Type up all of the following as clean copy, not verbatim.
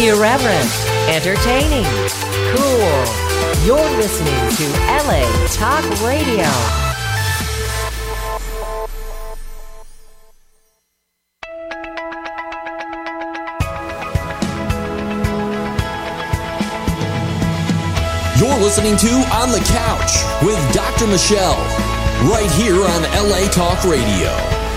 Irreverent, entertaining, cool. You're listening to LA Talk Radio. You're listening to On the Couch with Dr. Michelle, right here on LA Talk Radio.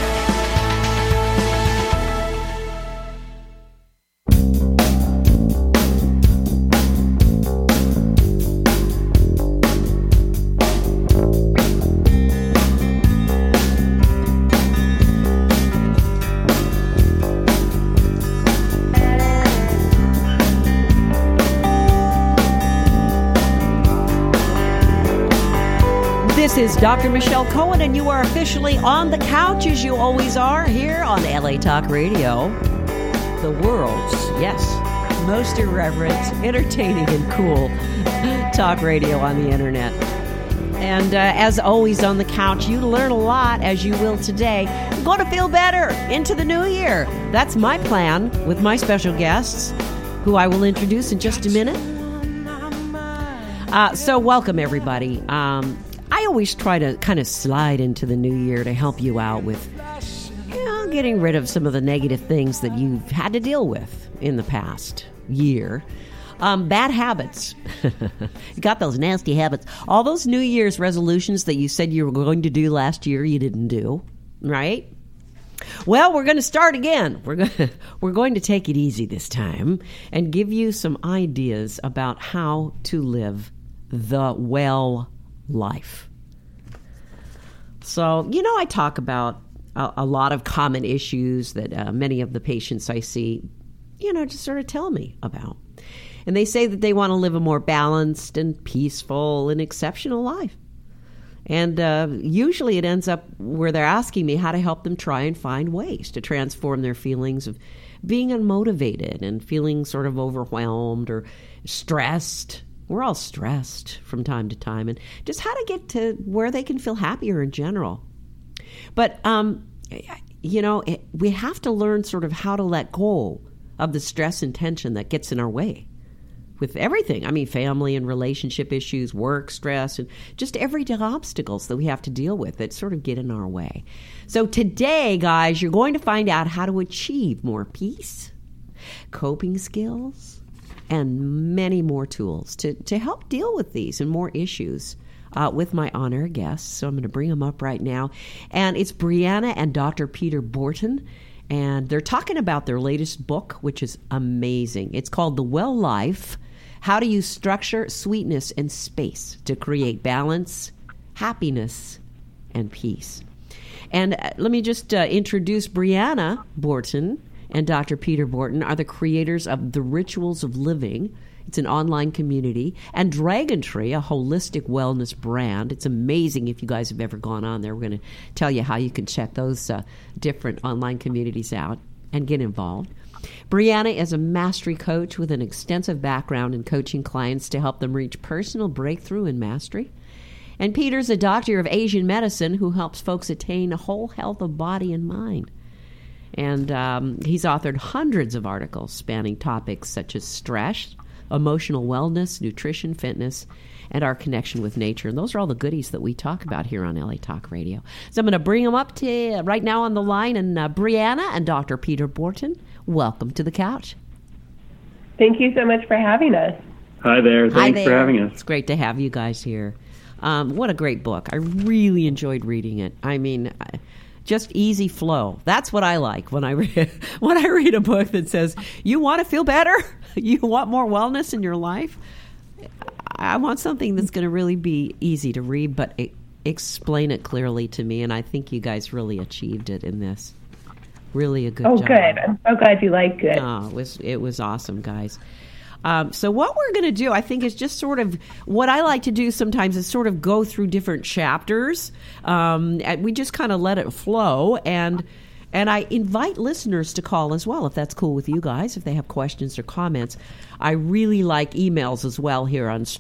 This is Dr. Michelle Cohen, and you are officially on the couch, as you always are, here on LA Talk Radio. The world's, yes, most irreverent, entertaining, and cool talk radio on the internet. And as always on the couch, you learn a lot, as you will today. You're going to feel better into the new year. That's my plan with my special guests, who I will introduce in just a minute. So welcome, everybody. I always try to kind of slide into the new year to help you out with, getting rid of some of the negative things that you've had to deal with in the past year. Bad habits. You got those nasty habits. All those New Year's resolutions that you said you were going to do last year, you didn't do, right? Well, we're going to start again. We're going to take it easy this time and give you some ideas about how to live the well life. So, I talk about a lot of common issues that many of the patients I see, just sort of tell me about. And they say that they want to live a more balanced and peaceful and exceptional life. And usually it ends up where they're asking me how to help them try and find ways to transform their feelings of being unmotivated and feeling sort of overwhelmed or stressed. We're all stressed from time to time, and just how to get to where they can feel happier in general. But, we have to learn sort of how to let go of the stress and tension that gets in our way with everything. I mean, family and relationship issues, work stress, and just everyday obstacles that we have to deal with that sort of get in our way. So today, guys, you're going to find out how to achieve more peace, coping skills, and many more tools to help deal with these and more issues with my on-air guests. So I'm going to bring them up right now. And it's Brianna and Dr. Peter Bourton. And they're talking about their latest book, which is amazing. It's called The Well Life: How to Use Structure, Sweetness, and Space to Create Balance, Happiness, and Peace. And let me just introduce Brianna Bourton and Dr. Peter Bourton are the creators of The Rituals of Living. It's an online community. And Dragon Tree, a holistic wellness brand. It's amazing if you guys have ever gone on there. We're going to tell you how you can check those different online communities out and get involved. Brianna is a mastery coach with an extensive background in coaching clients to help them reach personal breakthrough and mastery. And Peter's a doctor of Asian medicine who helps folks attain a whole health of body and mind. And he's authored hundreds of articles spanning topics such as stress, emotional wellness, nutrition, fitness, and our connection with nature. And those are all the goodies that we talk about here on LA Talk Radio. So I'm going to bring them up to right now on the line. And Brianna and Dr. Peter Bourton, welcome to the couch. Thank you so much for having us. Hi there. Thanks for having us. It's great to have you guys here. What a great book. I really enjoyed reading it. I mean, just easy flow. That's what I like when I read a book that says, you want to feel better? You want more wellness in your life? I want something that's going to really be easy to read, but explain it clearly to me. And I think you guys really achieved it in this. Really a good job. Oh, good. I'm so glad you liked it. Oh, it was awesome, guys. So what we're going to do, I think, is just sort of what I like to do sometimes is sort of go through different chapters. We just kind of let it flow, and I invite listeners to call as well, if that's cool with you guys, if they have questions or comments. I really like emails as well here on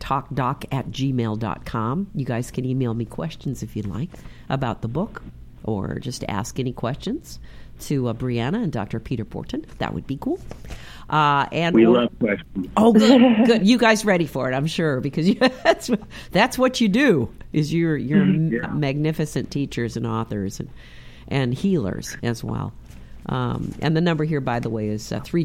straighttalkdoc@gmail.com. You guys can email me questions if you'd like about the book or just ask any questions. to Brianna and Dr. Peter Borton. That would be cool. And we love questions. Oh, good, good. You guys ready for it? I'm sure, because that's what you do. Is you're magnificent teachers and authors and healers as well. And the number here, by the way, is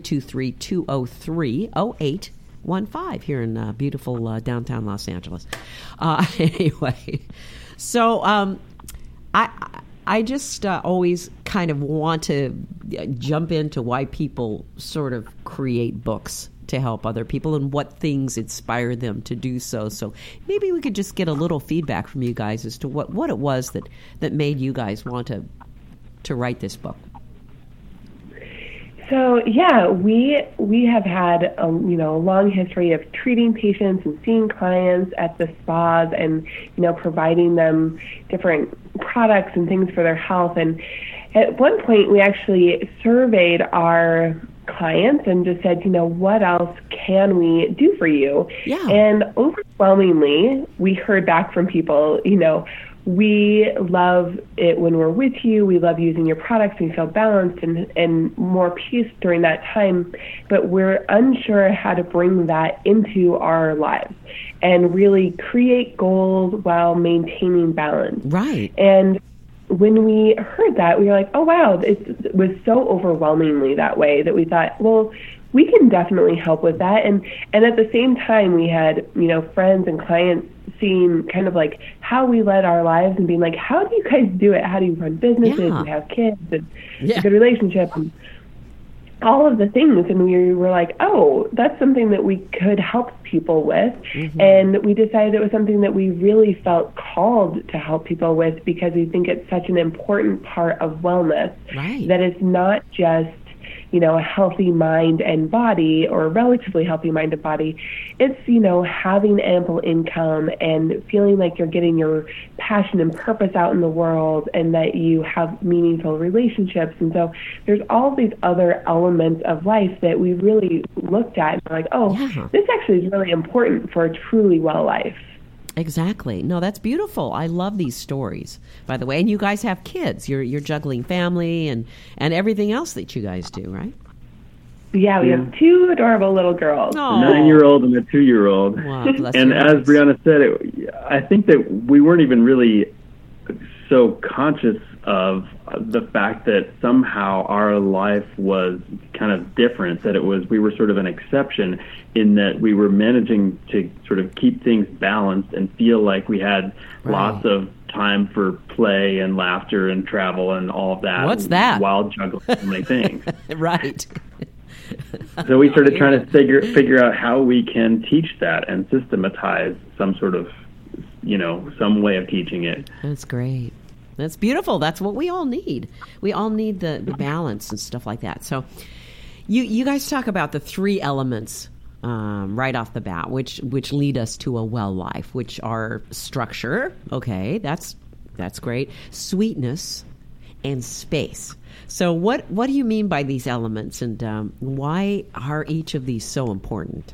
323-203-0815 here in beautiful downtown Los Angeles. Anyway, so I just always kind of want to jump into why people sort of create books to help other people and what things inspire them to do so. So maybe we could just get a little feedback from you guys as to what it was that made you guys want to write this book. So yeah, we have had a long history of treating patients and seeing clients at the spas and providing them different products and things for their health. And at one point, we actually surveyed our clients and just said, what else can we do for you? Yeah. And overwhelmingly, we heard back from people, we love it when we're with you. We love using your products. We feel balanced and more peace during that time. But we're unsure how to bring that into our lives and really create goals while maintaining balance. Right. And when we heard that, we were like, oh, wow, it was so overwhelmingly that way that we thought, well, we can definitely help with that. And at the same time, we had, friends and clients seeing kind of like how we led our lives and being like, how do you guys do it? How do you run businesses and have kids and a good relationship and all of the things? And we were like, oh, that's something that we could help people with. Mm-hmm. And we decided it was something that we really felt called to help people with because we think it's such an important part of wellness. Right. That it's not just a healthy mind and body or a relatively healthy mind and body. It's, having ample income and feeling like you're getting your passion and purpose out in the world and that you have meaningful relationships. And so there's all these other elements of life that we really looked at and we're like, this actually is really important for a truly well life. Exactly. No, that's beautiful. I love these stories, by the way. And you guys have kids. You're juggling family and everything else that you guys do, right? Yeah, we have two adorable little girls. Oh. A 9-year-old and a 2-year-old. Wow, and as Brianna said, I think that we weren't even really so conscious of the fact that somehow our life was kind of different, that we were sort of an exception in that we were managing to sort of keep things balanced and feel like we had lots of time for play and laughter and travel and all of that. What's that? While juggling so many things. Right. So we started trying to figure out how we can teach that and systematize some sort of, some way of teaching it. That's great. That's beautiful. That's what we all need. We all need the balance and stuff like that. So you guys talk about the 3 elements right off the bat, which lead us to a well life, which are structure. Okay, that's great. Sweetness and space. So what do you mean by these elements, and why are each of these so important?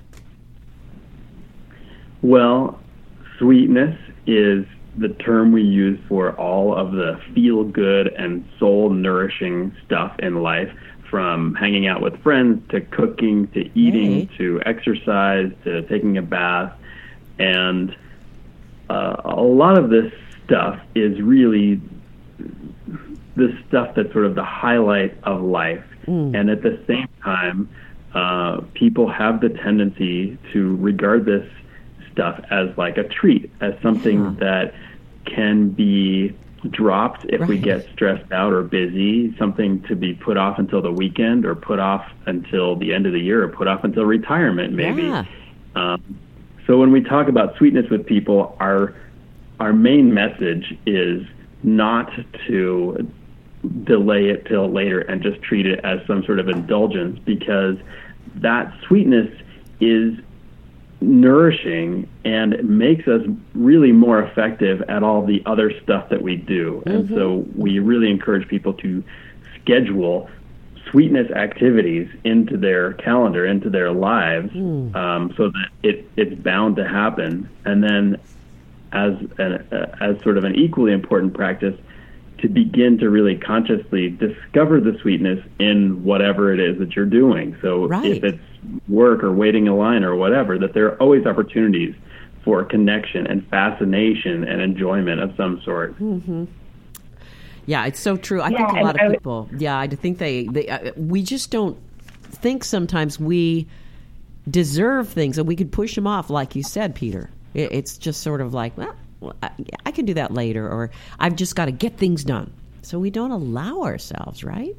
Well, sweetness is the term we use for all of the feel-good and soul-nourishing stuff in life, from hanging out with friends to cooking to eating to exercise to taking a bath. And a lot of this stuff is really the stuff that's sort of the highlight of life. And at the same time, people have the tendency to regard this stuff as like a treat, as something that can be dropped if we get stressed out or busy, something to be put off until the weekend or put off until the end of the year or put off until retirement maybe. So when we talk about sweetness with people, our main message is not to delay it till later and just treat it as some sort of indulgence, because that sweetness is nourishing and makes us really more effective at all the other stuff that we do. And so we really encourage people to schedule sweetness activities into their calendar, into their lives, so that it's bound to happen. And then as sort of an equally important practice, to begin to really consciously discover the sweetness in whatever it is that you're doing. So if it's work or waiting in line or whatever, that there are always opportunities for connection and fascination and enjoyment of some sort. Mm-hmm. Yeah, it's so true. I think a lot of people, I think we just don't think sometimes we deserve things and we could push them off, like you said, Peter. It's just sort of like, well, I can do that later, or I've just got to get things done. So we don't allow ourselves, right?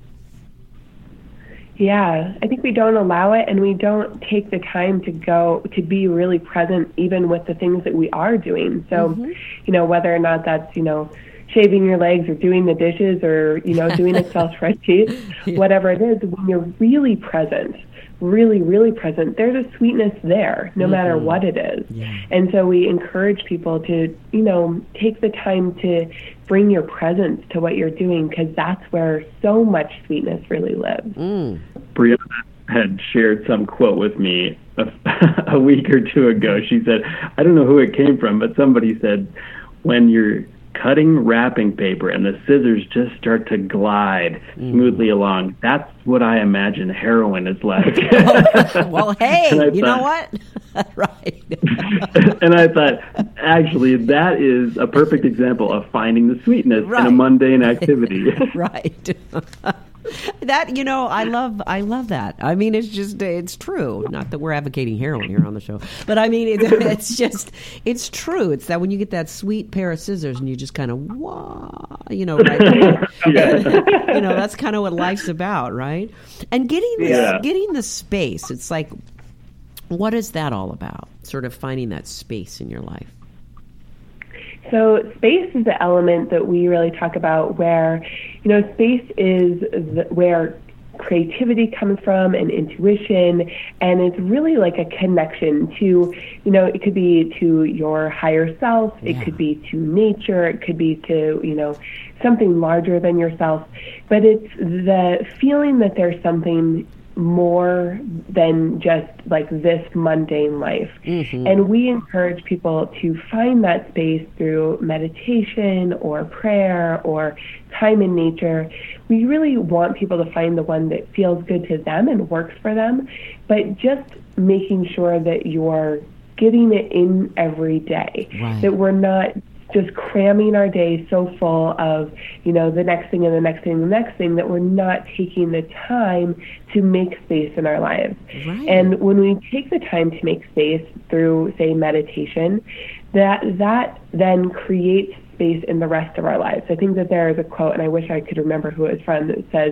Yeah, I think we don't allow it, and we don't take the time to be really present even with the things that we are doing. So, whether or not that's, shaving your legs or doing the dishes or, doing Excel spreadsheets, whatever it is, when you're really present, really, really present, there's a sweetness there, no matter what it is. Yeah. And so we encourage people to, take the time to bring your presence to what you're doing, because that's where so much sweetness really lives. Brianna had shared some quote with me a week or two ago. She said, I don't know who it came from, but somebody said, when you're cutting wrapping paper and the scissors just start to glide smoothly along, that's what I imagine heroin is like. Well, hey, you know what? Right. And I thought, actually, that is a perfect example of finding the sweetness in a mundane activity. Right. That, I love that. I mean, it's true. Not that we're advocating heroin here on the show, but I mean, it's true. It's that when you get that sweet pair of scissors and you just kind of, right? That's kind of what life's about, right? And getting the space. It's like, what is that all about? Sort of finding that space in your life. So space is the element that we really talk about where, space is where creativity comes from and intuition, and it's really like a connection to, it could be to your higher self, it could be to nature, it could be to, something larger than yourself, but it's the feeling that there's something more than just like this mundane life. And we encourage people to find that space through meditation or prayer or time in nature. We really want people to find the one that feels good to them and works for them, but just making sure that you're getting it in every day, that we're not just cramming our day so full of, the next thing and the next thing and the next thing, that we're not taking the time to make space in our lives. And when we take the time to make space through, say, meditation, that then creates space in the rest of our lives. I think that there is a quote, and I wish I could remember who it was from, that says,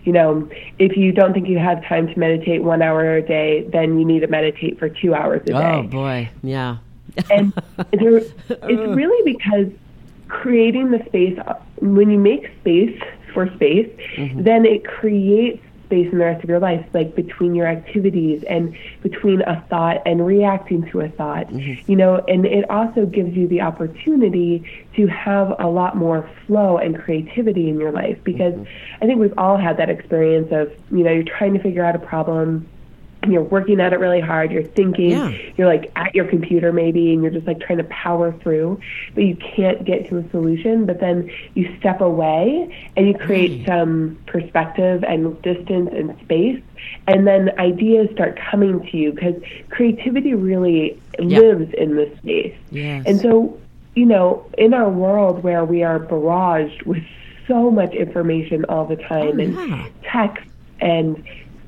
if you don't think you have time to meditate 1 hour a day, then you need to meditate for 2 hours a day. Oh, boy. Yeah. And it's really because creating the space, when you make space for space, then it creates space in the rest of your life, like between your activities and between a thought and reacting to a thought, and it also gives you the opportunity to have a lot more flow and creativity in your life, because I think we've all had that experience of, you're trying to figure out a problem, you're working at it really hard, you're thinking, you're like at your computer maybe, and you're just like trying to power through, but you can't get to a solution. But then you step away and you create some perspective and distance and space, and then ideas start coming to you, because creativity really lives in this space. And so, in our world where we are barraged with so much information all the time, and text and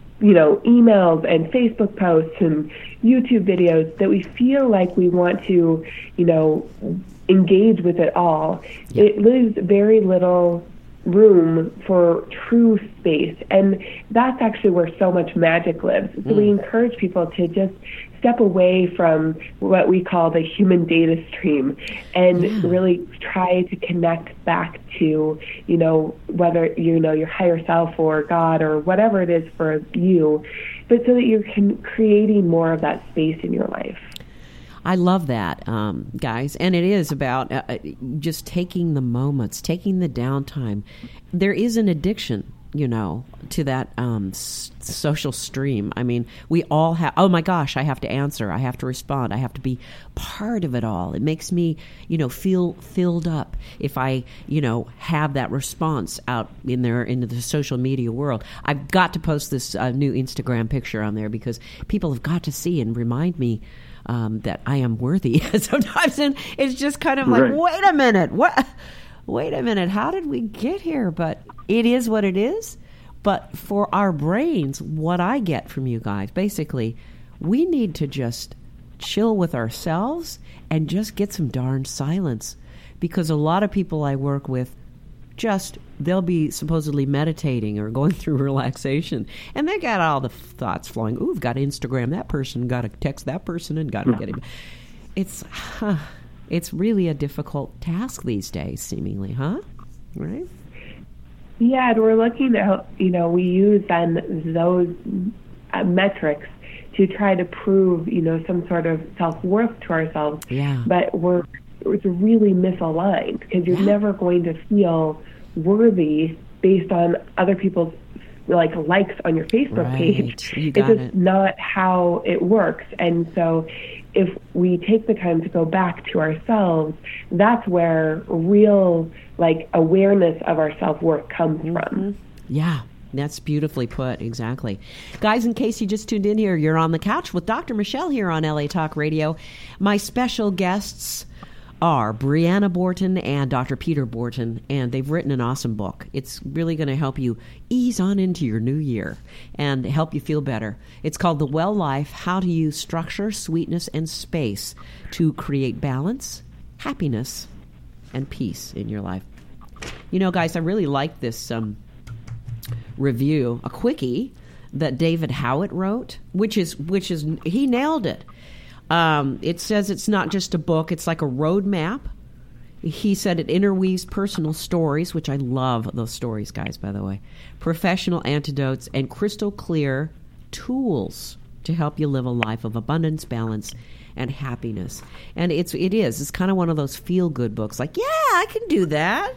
emails and Facebook posts and YouTube videos, that we feel like we want to, engage with it all. It leaves very little room for true space. And that's actually where so much magic lives. So we encourage people to just step away from what we call the human data stream and really try to connect back to, whether, your higher self or God or whatever it is for you, but so that you're creating more of that space in your life. I love that, guys. And it is about just taking the moments, taking the downtime. There is an addiction, to that social stream. I mean, we all have, oh my gosh, I have to answer. I have to respond. I have to be part of it all. It makes me, feel filled up if I, have that response out into the social media world. I've got to post this new Instagram picture on there because people have got to see and remind me that I am worthy sometimes. And it's just kind of like, right. Wait a minute, how did we get here? But it is what it is. But for our brains, what I get from you guys, basically, we need to just chill with ourselves and just get some darn silence. Because a lot of people I work with, they'll be supposedly meditating or going through relaxation, and they got all the thoughts flowing. Ooh, I've got to Instagram that person, got to text that person, and got to get him. It's really a difficult task these days, seemingly, huh? Right? Yeah, and we're looking at, we use then those metrics to try to prove, some sort of self-worth to ourselves. Yeah. But it's really misaligned because you're never going to feel worthy based on other people's likes on your Facebook page. You got it's just not how it works. And so if we take the time to go back to ourselves, that's where real awareness of our self-worth comes from. Yeah, that's beautifully put. Exactly. Guys, in case you just tuned in here, you're on the couch with Dr. Michelle here on LA Talk Radio. My special guests are Brianna Borton and Dr. Peter Borton, and they've written an awesome book. It's really going to help you ease on into your new year and help you feel better. It's called The Well Life, How to Use Structure, Sweetness, and Space to Create Balance, Happiness, and Peace in your life. Guys, I really like this review, a quickie that David Howitt wrote, which is he nailed it. It says it's not just a book, it's like a roadmap. He said it interweaves personal stories, which I love those stories, guys, by the way, professional antidotes, and crystal clear tools to help you live a life of abundance, balance, and happiness. And it's kind of one of those feel-good books, like, yeah, I can do that.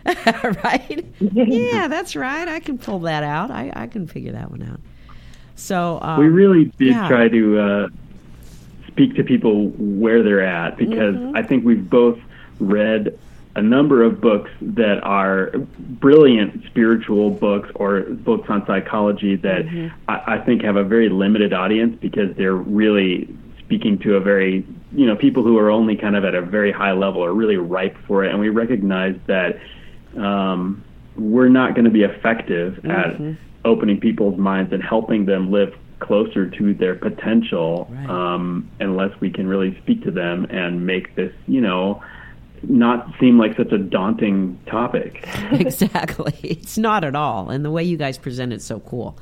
Right? Yeah, that's right. I can pull that out. I can figure that one out. So we really did try to speak to people where they're at, because I think we've both read a number of books that are brilliant spiritual books or books on psychology that I think have a very limited audience, because they're really speaking to a very, people who are only kind of at a very high level are really ripe for it. And we recognize that we're not going to be effective at opening people's minds and helping them live closer to their potential, unless we can really speak to them and make this, not seem like such a daunting topic. Exactly. It's not at all. And the way you guys present it's so cool.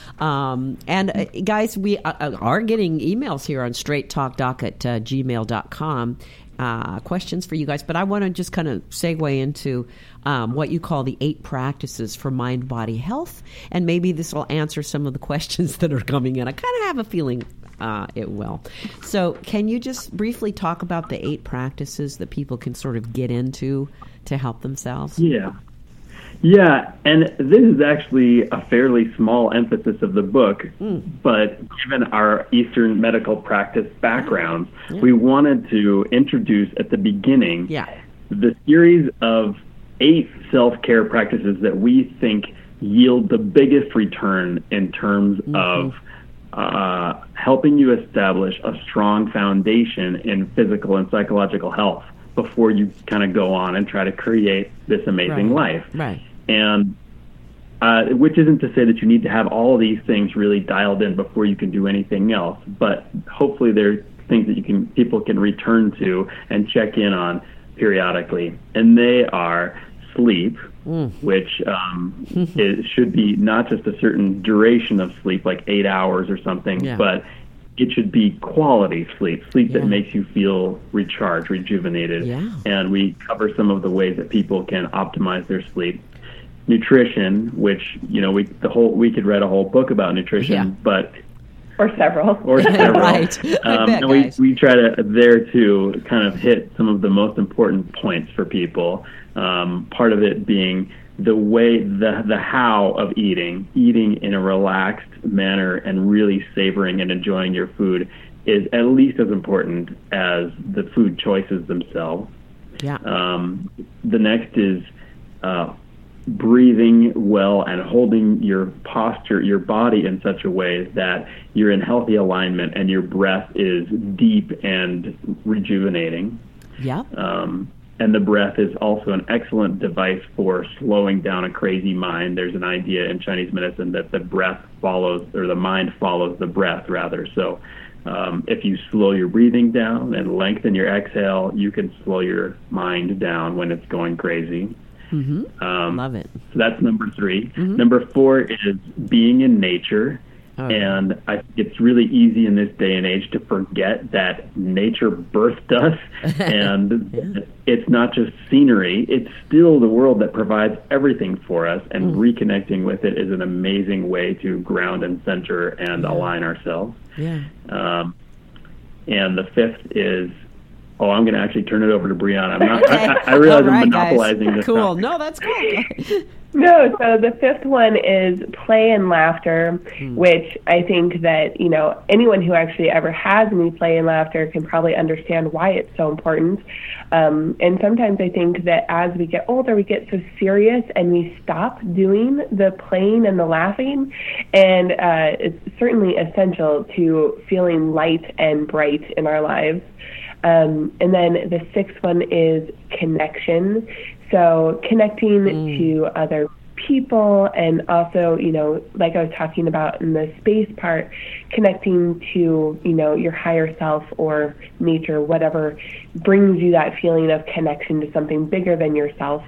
Guys, we are getting emails here on straighttalkdoc@gmail.com. Questions for you guys, but I want to just kind of segue into what you call the 8 practices for mind-body health, and maybe this will answer some of the questions that are coming in. I kind of have a feeling it will. So can you just briefly talk about the 8 practices that people can sort of get into to help themselves? Yeah, and this is actually a fairly small emphasis of the book, but given our Eastern medical practice background, we wanted to introduce at the beginning the series of 8 self-care practices that we think yield the biggest return in terms of helping you establish a strong foundation in physical and psychological health before you kind of go on and try to create this amazing life. Right. And which isn't to say that you need to have all of these things really dialed in before you can do anything else, but hopefully they're things that people can return to and check in on periodically. And they are sleep, which it should be not just a certain duration of sleep, like 8 hours or something, but it should be quality sleep that makes you feel recharged, rejuvenated. And we cover some of the ways that people can optimize their sleep. Nutrition, which, we could write a whole book about nutrition, but or several. Right. And we try to there too kind of hit some of the most important points for people. Part of it being the how of eating in a relaxed manner and really savoring and enjoying your food is at least as important as the food choices themselves. Yeah. The next is breathing well and holding your posture, your body in such a way that you're in healthy alignment and your breath is deep and rejuvenating. Yeah. And the breath is also an excellent device for slowing down a crazy mind. There's an idea in Chinese medicine that the breath follows, or the mind follows the breath, rather. So if you slow your breathing down and lengthen your exhale, you can slow your mind down when it's going crazy. Mm-hmm. Love it. So that's number 3. Mm-hmm. Number 4 is being in nature. Oh. And I think it's really easy in this day and age to forget that nature birthed us, and it's not just scenery, it's still the world that provides everything for us, and reconnecting with it is an amazing way to ground and center and align ourselves. Yeah. And the 5th is, I'm going to actually turn it over to Brianna. I'm not, Okay. I realize All right, I'm monopolizing guys. this. Cool. Topic. No, that's cool. No, so the 5th one is play and laughter, which I think that, anyone who actually ever has any play and laughter can probably understand why it's so important. And sometimes I think that as we get older, we get so serious and we stop doing the playing and the laughing. And it's certainly essential to feeling light and bright in our lives. And then the 6th one is connection. So connecting to other people, and also, like I was talking about in the space part, connecting to, your higher self or nature, whatever brings you that feeling of connection to something bigger than yourself.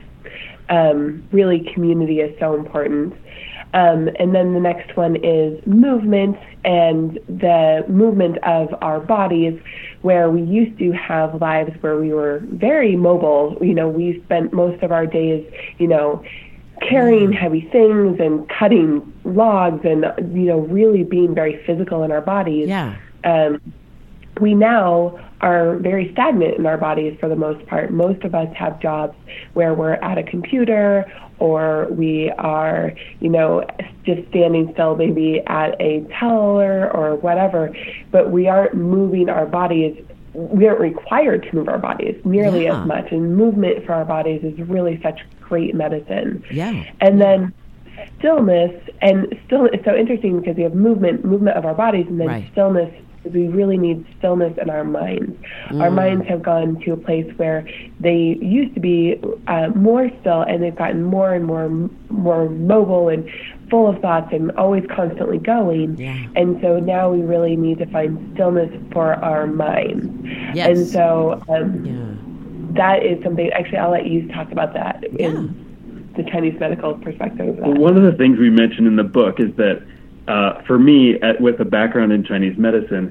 Really, community is so important. And then the next one is movement, and the movement of our bodies, where we used to have lives where we were very mobile. We spent most of our days, carrying heavy things and cutting logs and, really being very physical in our bodies. Yeah. We now are very stagnant in our bodies for the most part. Most of us have jobs where we're at a computer, or we are, just standing still maybe at a teller or whatever, but we aren't moving our bodies. We aren't required to move our bodies nearly as much, and movement for our bodies is really such great medicine. Yeah. And then stillness, it's so interesting because we have movement of our bodies, and then stillness. We really need stillness in our minds. Our minds have gone to a place where they used to be more still, and they've gotten more and more mobile and full of thoughts and always constantly going. Yeah. And so now we really need to find stillness for our minds. Yes. And so that is something, actually, I'll let you talk about that in the Chinese medical perspective of that. Well, one of the things we mentioned in the book is that for me, with a background in Chinese medicine,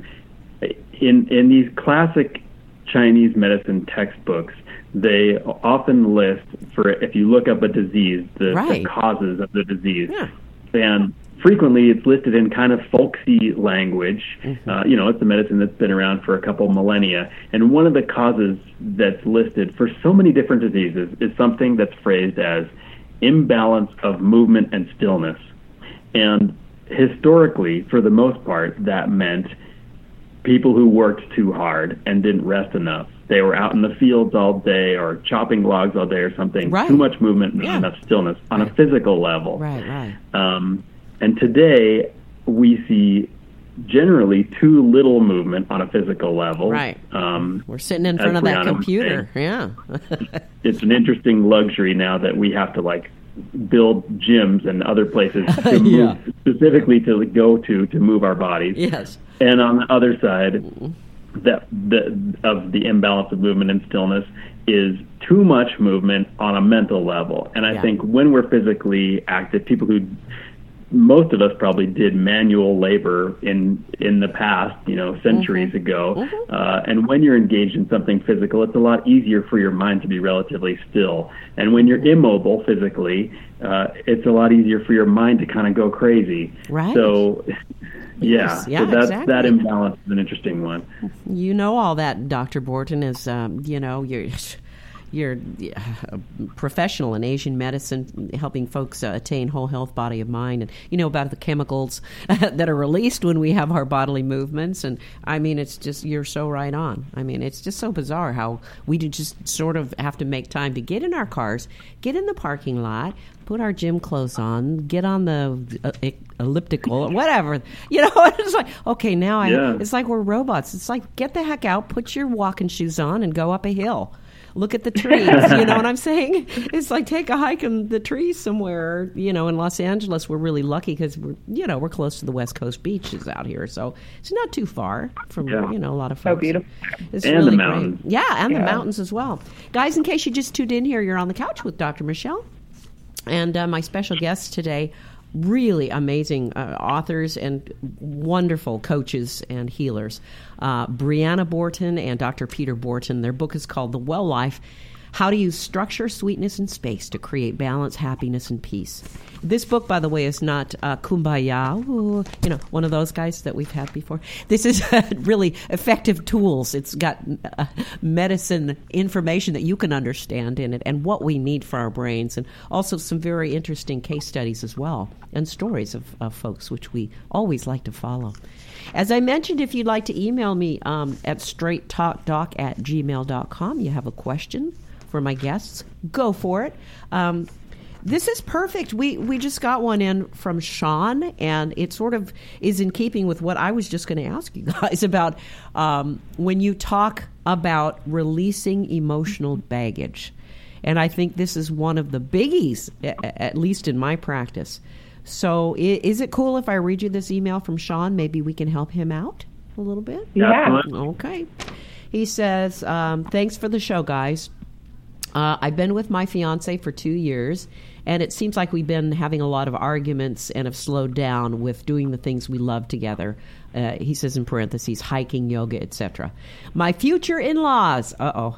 in these classic Chinese medicine textbooks, they often list, if you look up a disease, the causes of the disease. Yeah. And frequently it's listed in kind of folksy language. It's a medicine that's been around for a couple millennia. And one of the causes that's listed for so many different diseases is something that's phrased as imbalance of movement and stillness. And historically, for the most part, that meant people who worked too hard and didn't rest enough. They were out in the fields all day or chopping logs all day or something. Right. Too much movement, not enough stillness on a physical level. Right. And today, we see generally too little movement on a physical level. Right. We're sitting in front of that computer. Yeah. It's an interesting luxury now that we have to, build gyms and other places to move, specifically to go to move our bodies. Yes. And on the other side, of the imbalance of movement and stillness is too much movement on a mental level. And I think when we're physically active, people who, most of us probably did manual labor in the past, centuries ago. And when you're engaged in something physical, it's a lot easier for your mind to be relatively still. And when you're immobile physically, it's a lot easier for your mind to kind of go crazy. Right. So, Yes. So that imbalance is an interesting one. You know all that, Dr. Borton, is, you're a professional in Asian medicine, helping folks attain whole health, body of mind, and you know about the chemicals that are released when we have our bodily movements. And I mean, it's just, you're so right on. I mean, it's just so bizarre how we do just sort of have to make time to get in our cars, get in the parking lot, put our gym clothes on, get on the elliptical or whatever. You know, it's like, okay, now it's like we're robots. It's like, get the heck out, put your walking shoes on and go up a hill. Look at the trees, you know what I'm saying? It's like, take a hike in the trees somewhere. You know, in Los Angeles, we're really lucky because we're close to the West Coast beaches out here. So it's not too far from, a lot of folks. So beautiful. It's and really the mountains. great. Yeah, and the mountains as well. Guys, in case you just tuned in here, you're on the couch with Dr. Michelle. And my special guests today, really amazing authors and wonderful coaches and healers. Brianna Borton and Dr. Peter Borton. Their book is called The Well Life: How to Use Structure, Sweetness, and Space to Create Balance, Happiness, and Peace. This book, by the way, is not kumbaya, one of those guys that we've had before. This is really effective tools. It's got medicine information that you can understand in it and what we need for our brains, and also some very interesting case studies as well and stories of folks, which we always like to follow. As I mentioned, if you'd like to email me at straighttalkdoc@gmail.com, you have a question for my guests, go for it. This is perfect. We just got one in from Sean, and it sort of is in keeping with what I was just going to ask you guys about when you talk about releasing emotional baggage. And I think this is one of the biggies, at least in my practice. So is it cool if I read you this email from Sean? Maybe we can help him out a little bit? Yeah. Okay. He says, thanks for the show, guys. I've been with my fiance for 2 years, and it seems like we've been having a lot of arguments and have slowed down with doing the things we love together. He says in parentheses, hiking, yoga, etc. My future in-laws,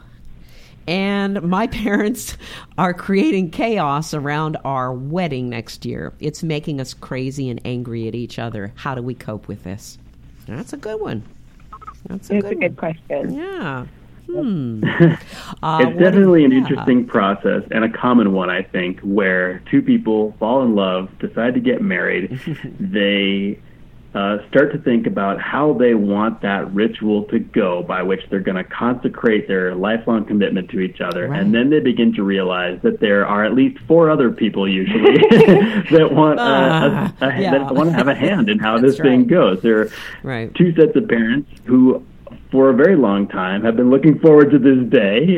and my parents are creating chaos around our wedding next year. It's making us crazy and angry at each other. How do we cope with this? That's a good one. It's a good question. Yeah. It's definitely an interesting process and a common one, I think, where two people fall in love, decide to get married. They start to think about how they want that ritual to go by which they're going to consecrate their lifelong commitment to each other. Right. And then they begin to realize that there are at least 4 other people usually that want that want to have a hand in how this thing goes. There are 2 sets of parents who, for a very long time, have been looking forward to this day.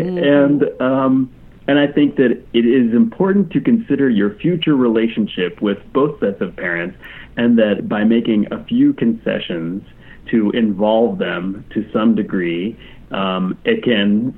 And I think that it is important to consider your future relationship with both sets of parents, and that by making a few concessions to involve them to some degree, it can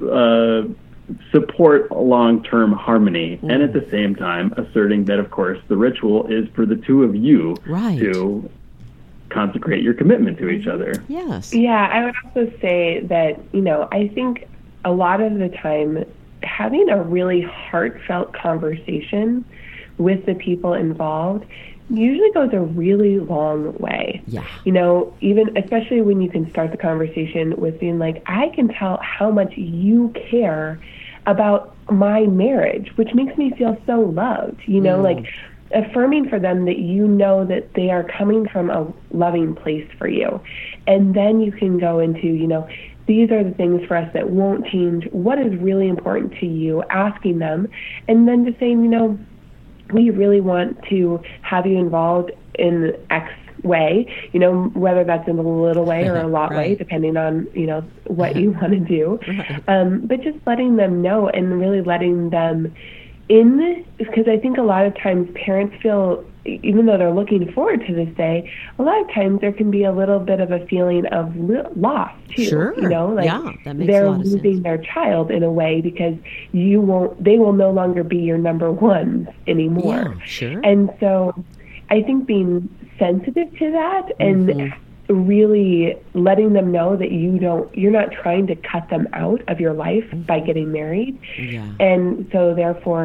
support long-term harmony. And at the same time, asserting that, of course, the ritual is for the 2 of you to consecrate your commitment to each other. Yes. Yeah, I would also say that, I think a lot of the time having a really heartfelt conversation with the people involved usually goes a really long way. Yeah. Even especially when you can start the conversation with being like, I can tell how much you care about my marriage, which makes me feel so loved, like affirming for them that that they are coming from a loving place for you. And then you can go into, these are the things for us that won't change. What is really important to you? Asking them. And then just saying, we really want to have you involved in X way, whether that's in a little way or a lot way, depending on, what you want to do. But just letting them know and really letting them in, because I think a lot of times parents feel, even though they're looking forward to this day, a lot of times there can be a little bit of a feeling of loss too. Sure. That makes they're losing their child in a way because they will no longer be your number ones anymore. Yeah, sure. And so I think being sensitive to that and really letting them know that you're not trying to cut them out of your life by getting married. Yeah. And so therefore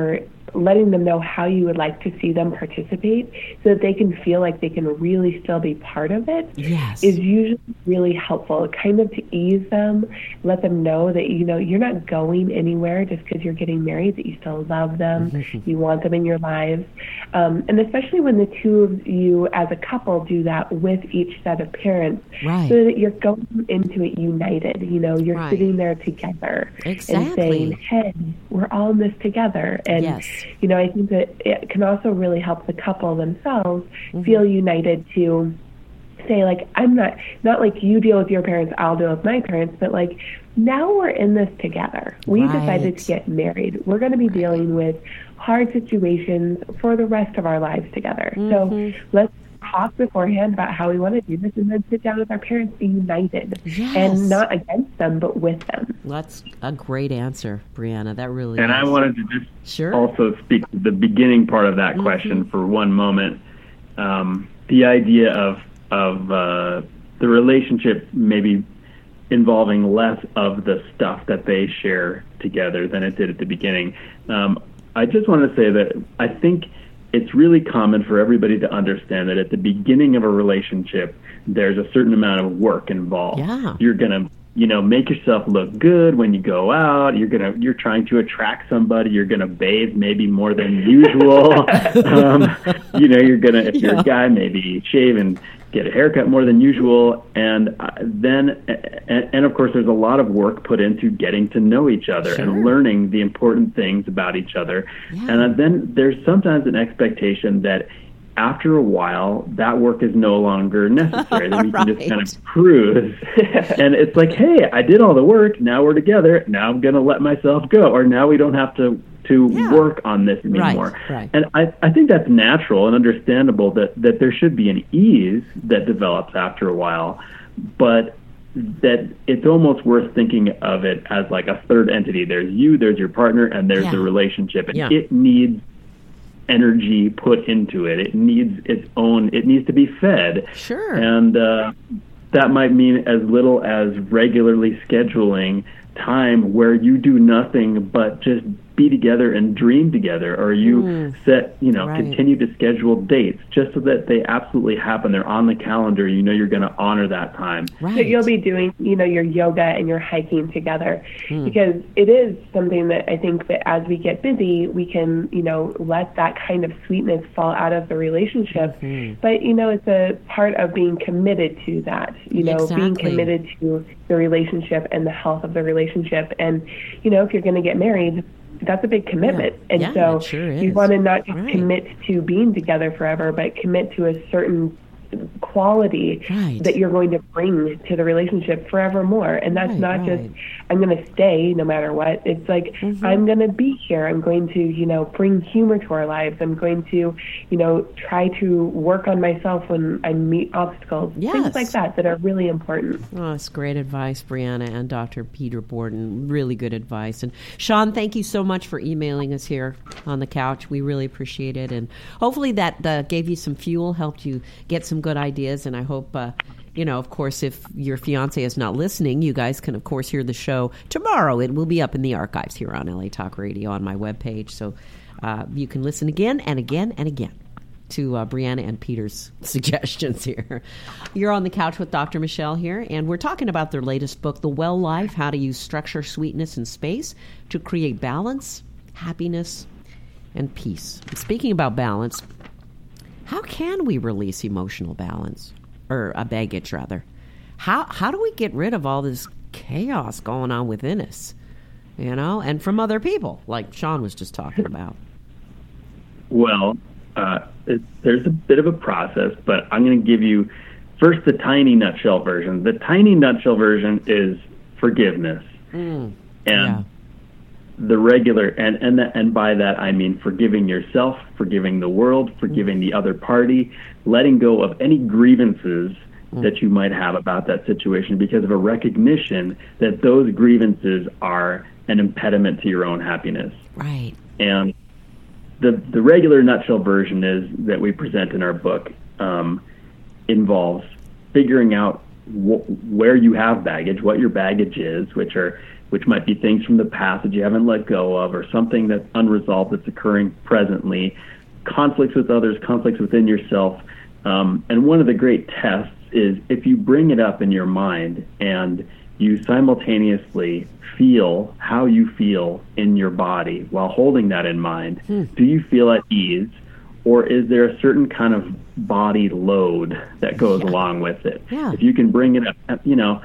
letting them know how you would like to see them participate so that they can feel like they can really still be part of it is usually really helpful, kind of to ease them, let them know that, you're not going anywhere just because you're getting married, that you still love them, you want them in your lives. And especially when the two of you as a couple do that with each set of parents, so that you're going into it united, you're sitting there together and saying, hey, we're all in this together. And I think that it can also really help the couple themselves feel united to say, like, I'm not like you deal with your parents, I'll deal with my parents, but like now we're in this together. We decided to get married. We're going to be dealing with hard situations for the rest of our lives together. So let's talk beforehand about how we want to do this, and then sit down with our parents, be united, and not against them, but with them. That's a great answer, Brianna. That really and is. I wanted to just also speak to the beginning part of that question for one moment. The idea of the relationship maybe involving less of the stuff that they share together than it did at the beginning. I just want to say that I think it's really common for everybody to understand that at the beginning of a relationship, there's a certain amount of work involved. You're going to, make yourself look good when you go out. You're trying to attract somebody. You're going to bathe maybe more than usual. You're going to, if you're a guy, maybe shave and get a haircut more than usual. And then of course, there's a lot of work put into getting to know each other and learning the important things about each other. And then there's sometimes an expectation that after a while, that work is no longer necessary, that we can just kind of cruise. And it's like, hey, I did all the work. Now we're together. Now I'm going to let myself go. Or now we don't have to work on this anymore. And I think that's natural and understandable that there should be an ease that develops after a while, but that it's almost worth thinking of it as like a third entity. There's you, there's your partner, and there's the relationship. And it needs energy put into it. It needs it needs to be fed. And that might mean as little as regularly scheduling time where you do nothing but just be together and dream together, or you continue to schedule dates just so that they absolutely happen. They're on the calendar. You're going to honor that time. So you'll be doing, your yoga and your hiking together, because it is something that I think that as we get busy, we can, let that kind of sweetness fall out of the relationship. But, it's a part of being committed to that, being committed to the relationship and the health of the relationship. And, if you're going to get married, that's a big commitment. And so you want to not just commit to being together forever, but commit to a certain quality that you're going to bring to the relationship forevermore. And that's not just, I'm going to stay no matter what. It's like, I'm going to be here. I'm going to, bring humor to our lives. I'm going to, try to work on myself when I meet obstacles. Things like that are really important. Oh, that's great advice, Brianna and Dr. Peter Borden. Really good advice. And Sean, thank you so much for emailing us here on the couch. We really appreciate it. And hopefully that gave you some fuel, helped you get some good ideas. And I hope, of course, if your fiance is not listening, you guys can, of course, hear the show tomorrow. It will be up in the archives here on LA Talk Radio on my webpage. So you can listen again and again and again to Brianna and Peter's suggestions here. You're on the couch with Dr. Michelle here, and we're talking about their latest book, The Well Life, How to Use Structure, Sweetness, and Space to Create Balance, Happiness, and Peace. And speaking about balance, how can we release emotional balance, or baggage rather? How do we get rid of all this chaos going on within us, and from other people, like Sean was just talking about? Well, there's a bit of a process, but I'm going to give you first the tiny nutshell version. The tiny nutshell version is forgiveness, and the regular, and by that I mean forgiving yourself, forgiving the world, forgiving the other party, letting go of any grievances that you might have about that situation because of a recognition that those grievances are an impediment to your own happiness. Right. And the regular nutshell version is that we present in our book involves figuring out where you have baggage, what your baggage is, which might be things from the past that you haven't let go of, or something that's unresolved that's occurring presently, conflicts with others, conflicts within yourself. And one of the great tests is if you bring it up in your mind and you simultaneously feel how you feel in your body while holding that in mind. Do you feel at ease, or is there a certain kind of body load that goes along with it? Yeah. If you can bring it up,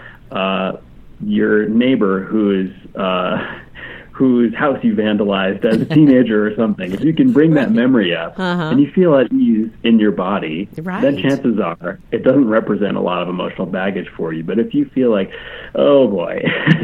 your neighbor whose house you vandalized as a teenager or something, if you can bring that memory up and you feel at ease in your body, then chances are it doesn't represent a lot of emotional baggage for you. But if you feel like, oh boy,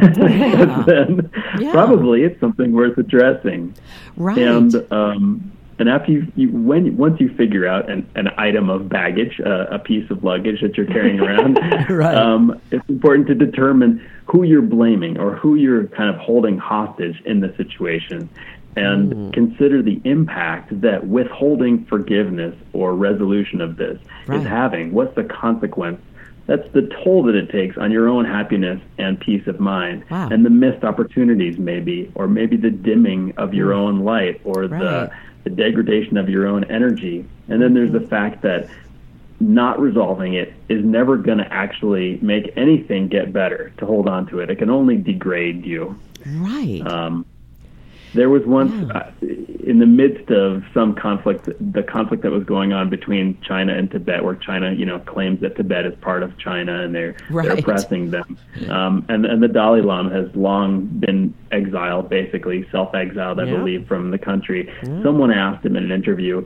then probably it's something worth addressing. Right. And after once you figure out an item of baggage, a piece of luggage that you're carrying around, it's important to determine who you're blaming or who you're kind of holding hostage in the situation, and consider the impact that withholding forgiveness or resolution of this is having. What's the consequence? That's the toll that it takes on your own happiness and peace of mind, and the missed opportunities maybe, or maybe the dimming of your own light, or the degradation of your own energy. And then there's the fact that not resolving it is never going to actually make anything get better to hold on to it. It can only degrade you. Right. There was once, in the midst of some conflict, the conflict that was going on between China and Tibet, where China, claims that Tibet is part of China and they're oppressing them. And the Dalai Lama has long been exiled, basically self-exiled, I believe, from the country. Someone asked him in an interview,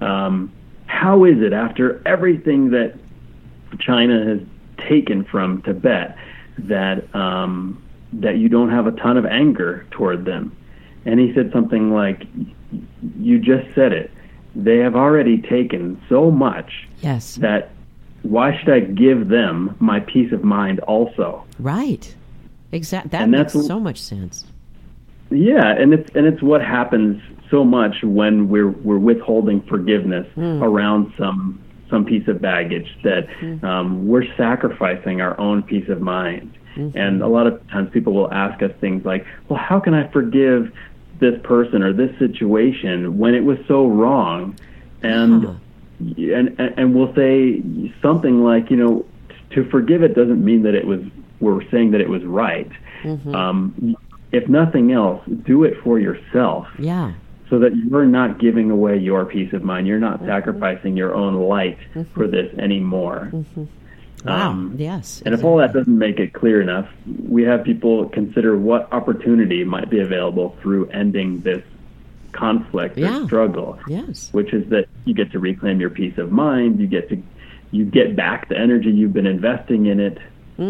how is it after everything that China has taken from Tibet that you don't have a ton of anger toward them? And he said something like, you just said it. They have already taken so much that why should I give them my peace of mind also? Right. Exactly. That makes so much sense. Yeah, and it's what happens so much when we're withholding forgiveness around some piece of baggage, that we're sacrificing our own peace of mind. And a lot of times people will ask us things like, well, how can I forgive this person or this situation when it was so wrong? And we'll say something like, to forgive it doesn't mean that we're saying that it was right. If nothing else, do it for yourself. Yeah. So that you're not giving away your peace of mind. You're not sacrificing your own light for this anymore. Wow. Yes. And if all that doesn't make it clear enough, we have people consider what opportunity might be available through ending this conflict or struggle. Yes. Which is that you get to reclaim your peace of mind. You get back the energy you've been investing in it.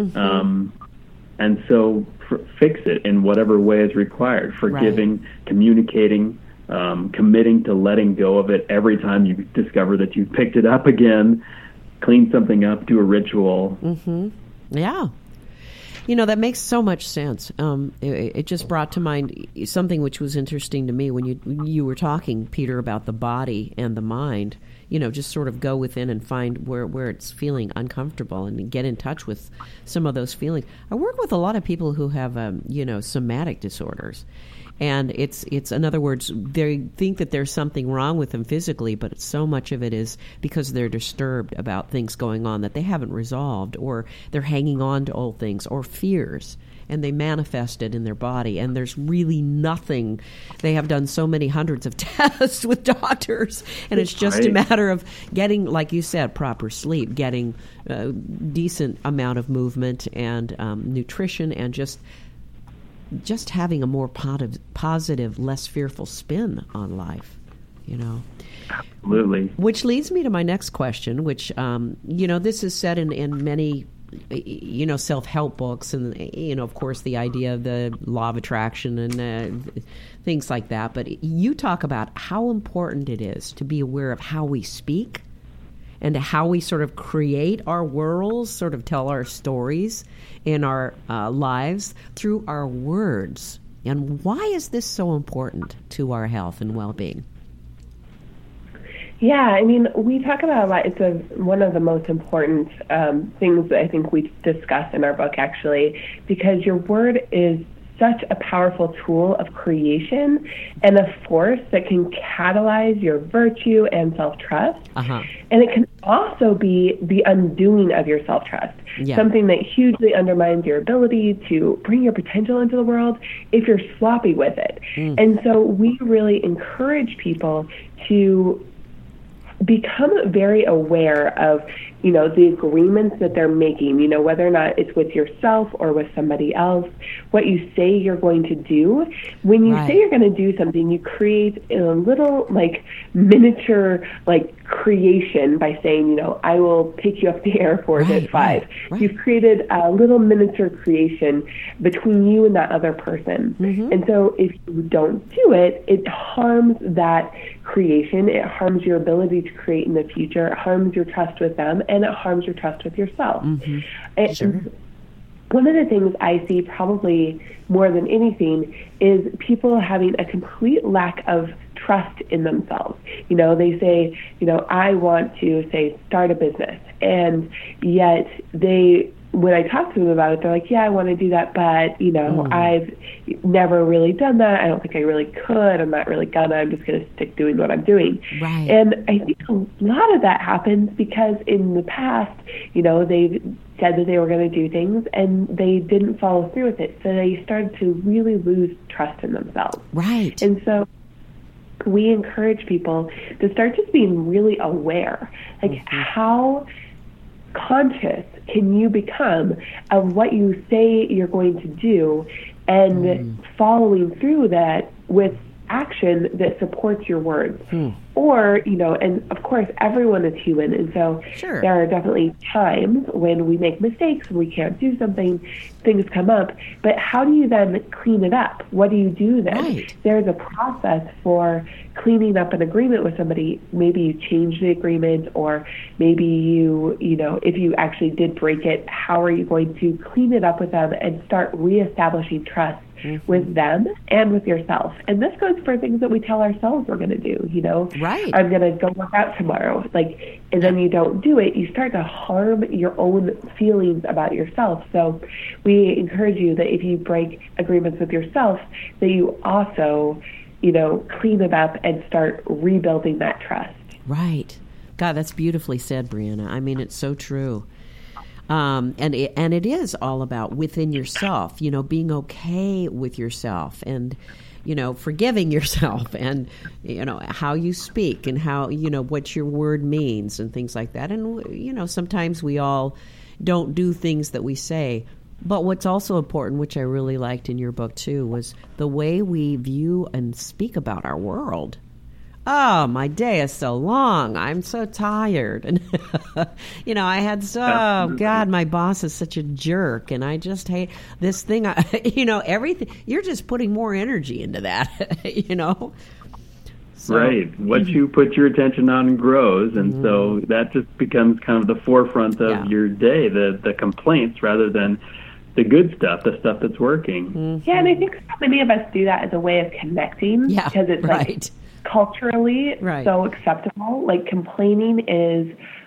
And so fix it in whatever way is required. Forgiving, communicating, committing to letting go of it every time you discover that you've picked it up again. Clean something up, do a ritual. Yeah. That makes so much sense. It just brought to mind something which was interesting to me when you were talking, Peter, about the body and the mind. Just sort of go within and find where it's feeling uncomfortable and get in touch with some of those feelings. I work with a lot of people who have, somatic disorders. And it's in other words, they think that there's something wrong with them physically, but so much of it is because they're disturbed about things going on that they haven't resolved, or they're hanging on to old things or fears, and they manifest it in their body. And there's really nothing. They have done so many hundreds of tests with doctors, and it's just a matter of getting, like you said, proper sleep, getting a decent amount of movement and nutrition, and just having a more positive, less fearful spin on life, Absolutely. Which leads me to my next question, which, this is said in many, self-help books, and, of course, the idea of the law of attraction and things like that. But you talk about how important it is to be aware of how we speak and how we sort of create our worlds, sort of tell our stories in our lives through our words. And why is this so important to our health and well-being? Yeah, I mean, we talk about a lot. It's one of the most important things that I think we discuss in our book, actually, because your word is such a powerful tool of creation and a force that can catalyze your virtue and self-trust. Uh-huh. And it can also be the undoing of your self-trust, something that hugely undermines your ability to bring your potential into the world if you're sloppy with it. And so we really encourage people to become very aware of, the agreements that they're making, whether or not it's with yourself or with somebody else, what you say you're going to do. When you say you're going to do something, you create a little miniature creation by saying, I will pick you up the airport at 5. Right. You've created a little miniature creation between you and that other person. And so if you don't do it, it harms that creation. It harms your ability to create in the future. It harms your trust with them, and it harms your trust with yourself. Sure. One of the things I see probably more than anything is people having a complete lack of trust in themselves. They say, I want to, say, start a business, and yet when I talk to them about it, they're like, yeah, I want to do that, but, I've never really done that. I don't think I really could. I'm not really gonna. I'm just going to stick doing what I'm doing. Right. And I think a lot of that happens because in the past, they've said that they were going to do things and they didn't follow through with it. So they started to really lose trust in themselves. Right. And so we encourage people to start just being really aware, how conscious can you become of what you say you're going to do and following through that with action that supports your words. Or, and of course, everyone is human. And so there are definitely times when we make mistakes and we can't do something, things come up. But how do you then clean it up? What do you do then? Right. There's a process for cleaning up an agreement with somebody. Maybe you change the agreement, or maybe you if you actually did break it, how are you going to clean it up with them and start reestablishing trust with them and with yourself? And this goes for things that we tell ourselves we're going to do, Right. I'm going to go work out tomorrow. And then you don't do it, you start to harm your own feelings about yourself. So we encourage you that if you break agreements with yourself, that you also, clean it up and start rebuilding that trust. Right. God, that's beautifully said, Brianna. I mean, it's so true. And it is all about within yourself, being okay with yourself and, forgiving yourself and, how you speak and how, what your word means and things like that. And, sometimes we all don't do things that we say. But what's also important, which I really liked in your book too, was the way we view and speak about our world. Oh, my day is so long. I'm so tired. And, I had God, my boss is such a jerk. And I just hate this thing. Everything. You're just putting more energy into that, So, right. What you put your attention on grows. And so that just becomes kind of the forefront of your day, the complaints rather than the good stuff, the stuff that's working. Yeah, and I think so many of us do that as a way of connecting. Yeah, because it's culturally so acceptable. Complaining is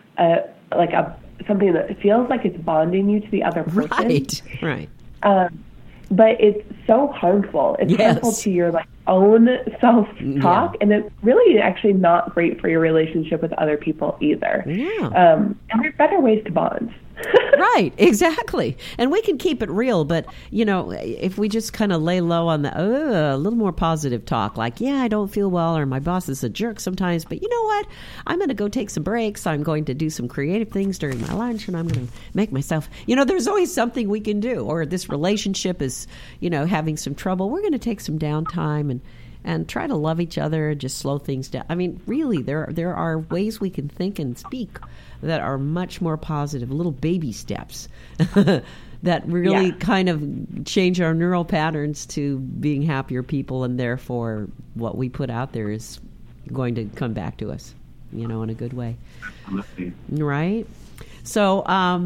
something that feels like it's bonding you to the other person. Right. But it's so harmful. It's harmful to your own self-talk, and it's really actually not great for your relationship with other people either. Yeah. And there's better ways to bond. Right, exactly. And we can keep it real, but, if we just kind of lay low on a little more positive talk, I don't feel well, or my boss is a jerk sometimes, but you know what? I'm going to go take some breaks. I'm going to do some creative things during my lunch, and I'm going to make myself, there's always something we can do. Or this relationship is, having some trouble. We're going to take some downtime and try to love each other, just slow things down. I mean, really, there are ways we can think and speak that are much more positive, little baby steps that really kind of change our neural patterns to being happier people, and therefore what we put out there is going to come back to us, in a good way. Right? So,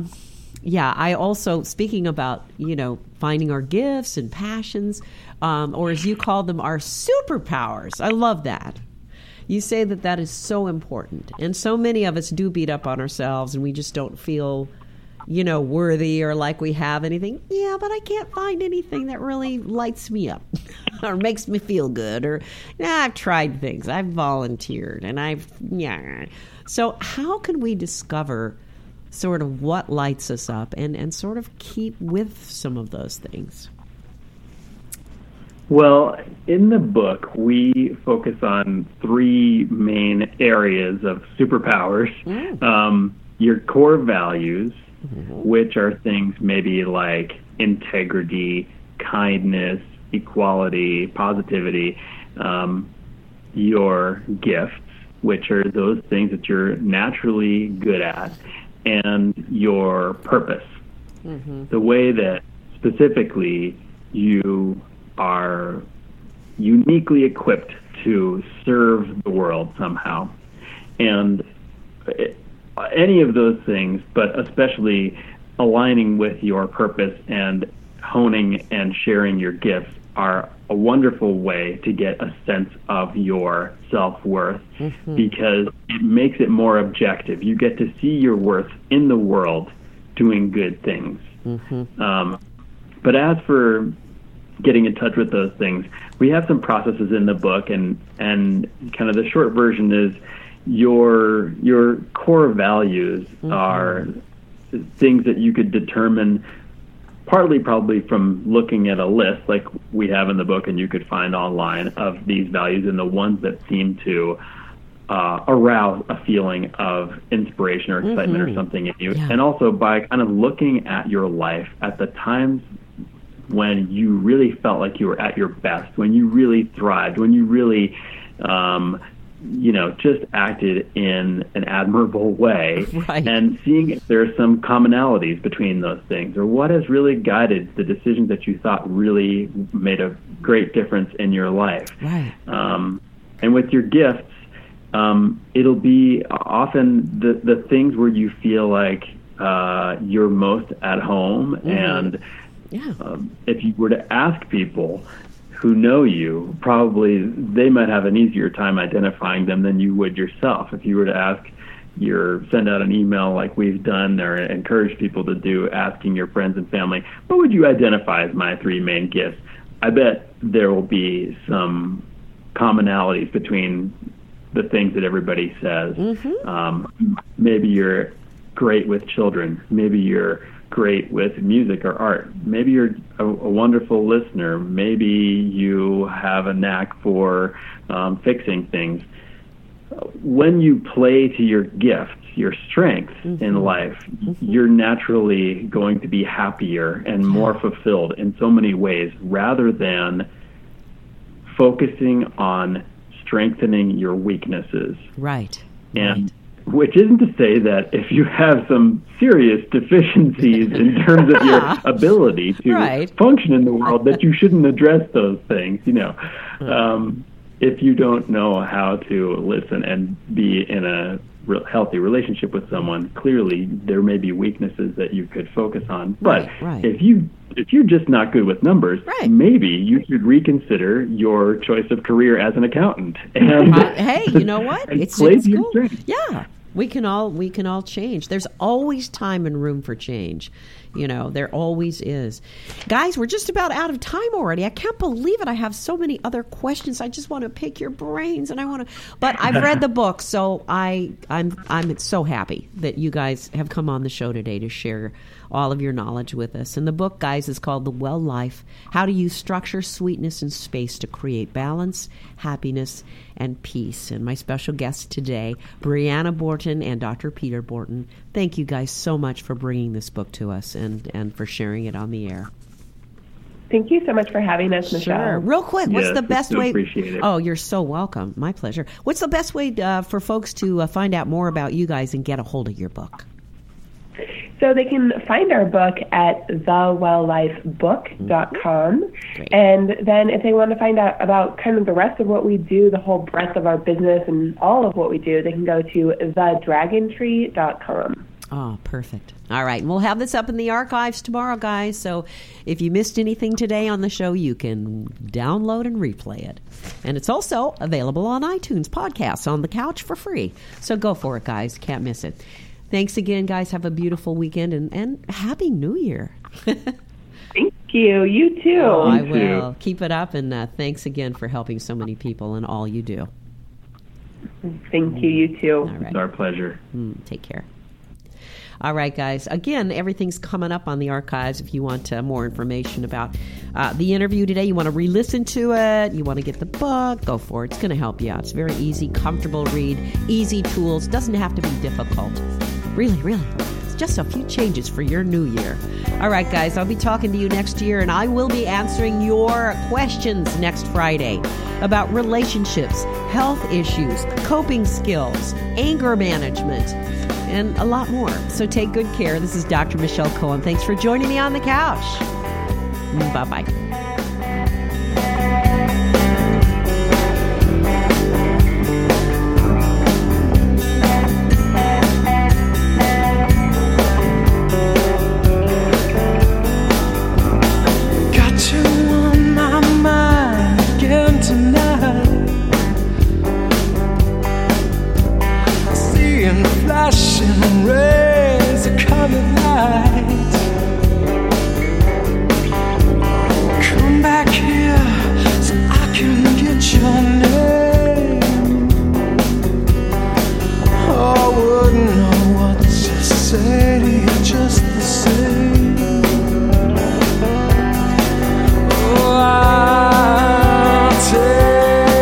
I also, speaking about, finding our gifts and passions, or as you call them, our superpowers. I love that. You say that is so important. And so many of us do beat up on ourselves and we just don't feel, worthy or like we have anything. Yeah, but I can't find anything that really lights me up or makes me feel good. Or, I've tried things. I've volunteered and So how can we discover sort of what lights us up and sort of keep with some of those things? Well, in the book, we focus on 3 main areas of superpowers. Your core values, which are things maybe like integrity, kindness, equality, positivity, your gifts, which are those things that you're naturally good at, and your purpose. The way that specifically you are uniquely equipped to serve the world somehow. And any of those things, but especially aligning with your purpose and honing and sharing your gifts, are a wonderful way to get a sense of your self-worth, because it makes it more objective. You get to see your worth in the world doing good things. But as for getting in touch with those things, we have some processes in the book, and kind of the short version is your core values are things that you could determine partly probably from looking at a list like we have in the book and you could find online of these values and the ones that seem to arouse a feeling of inspiration or excitement or something in you. And also by kind of looking at your life at the times when you really felt like you were at your best, when you really thrived, when you really just acted in an admirable way, and seeing if there are some commonalities between those things, or what has really guided the decisions that you thought really made a great difference in your life. And with your gifts, it'll be often the things where you feel like you're most at home. And if you were to ask people who know you, probably they might have an easier time identifying them than you would yourself. If you were to send out an email like we've done or encourage people to do, asking your friends and family, what would you identify as my 3 main gifts? I bet there will be some commonalities between the things that everybody says. Maybe you're great with children. Maybe you're great with music or art. Maybe you're a wonderful listener. Maybe you have a knack for fixing things. When you play to your gifts, your strengths in life, you're naturally going to be happier and more fulfilled in so many ways, rather than focusing on strengthening your weaknesses. And which isn't to say that if you have some serious deficiencies in terms of your ability to function in the world, that you shouldn't address those things. If you don't know how to listen and be in a healthy relationship with someone, clearly there may be weaknesses that you could focus on. But if you're just not good with numbers, maybe you should reconsider your choice of career as an accountant. And hey, you know what? It's cool. Yeah. We can all change. There's always time and room for change. There always is. Guys, we're just about out of time already. I can't believe it. I have so many other questions. I just want to pick your brains, but I've read the book, so I'm so happy that you guys have come on the show today to share all of your knowledge with us. And the book, guys, is called The Well Life: How to Use Structure, Sweetness, and Space to Create Balance, Happiness, and Peace. And my special guests today, Brianna Borton and Dr. Peter Borton. Thank you guys so much for bringing this book to us and for sharing it on the air. Thank you so much for having us, Michelle. Sure. Real quick, what's the best way? Appreciate it. Oh, you're so welcome. My pleasure. What's the best way for folks to find out more about you guys and get a hold of your book? So they can find our book at thewelllifebook.com. And then if they want to find out about kind of the rest of what we do, the whole breadth of our business and all of what we do, they can go to thedragontree.com. Oh, perfect. All right. And we'll have this up in the archives tomorrow, guys. So if you missed anything today on the show, you can download and replay it. And it's also available on iTunes podcasts on the couch for free. So go for it, guys. Can't miss it. Thanks again, guys. Have a beautiful weekend and Happy New Year. Thank you. You too. Oh, I will. Keep it up. And thanks again for helping so many people in all you do. Thank you. You too. All right. It's our pleasure. Take care. All right, guys. Again, everything's coming up on the archives. If you want more information about the interview today, you want to re-listen to it, you want to get the book, go for it. It's going to help you out. It's very easy, comfortable read, easy tools. Doesn't have to be difficult. Really, really. It's just a few changes for your new year. All right, guys. I'll be talking to you next year, and I will be answering your questions next Friday about relationships, health issues, coping skills, anger management, and a lot more. So take good care. This is Dr. Michelle Cohen. Thanks for joining me on the couch. Bye-bye.